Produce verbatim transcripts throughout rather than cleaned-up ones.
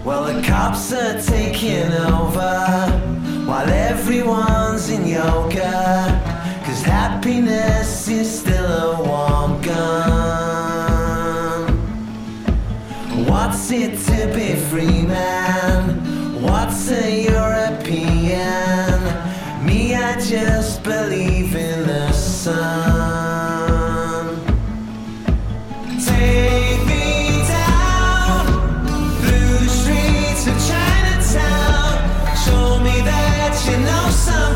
Well, the cops are taking over while everyone's in yoga, 'cause happiness is still a warm gun. What's it to be free, man? What's a European? Me, I just believe in the sun. Take me down through the streets of Chinatown. Show me that you know some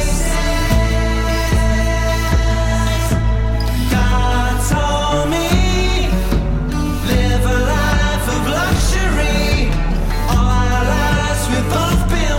places. God told me, live a life of luxury. All our lives we've both been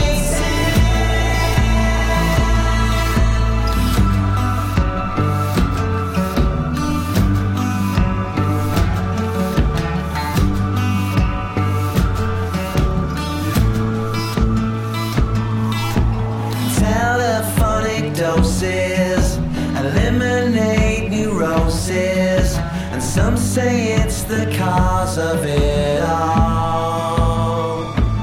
doses, eliminate neurosis, and some say it's the cause of it all.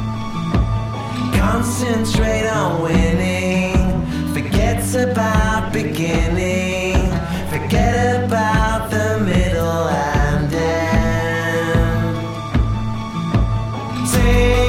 Concentrate on winning, forget about beginning, forget about the middle and end. Take